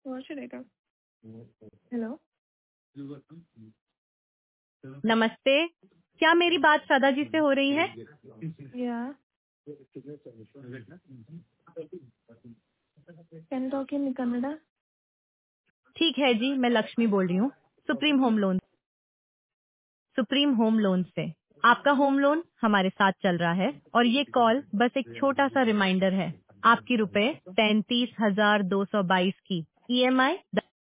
What should I talk? Hello? नमस्ते, क्या मेरी बात सदा जी से हो रही है? Yeah. Can you talk in Kannada? ठीक है जी, मैं लक्ष्मी बोल रही हूँ सुप्रीम होम लोन से। आपका होम लोन हमारे साथ चल रहा है और ये कॉल बस एक छोटा सा रिमाइंडर है। आपकी रुपए 33,222 की ईएमआई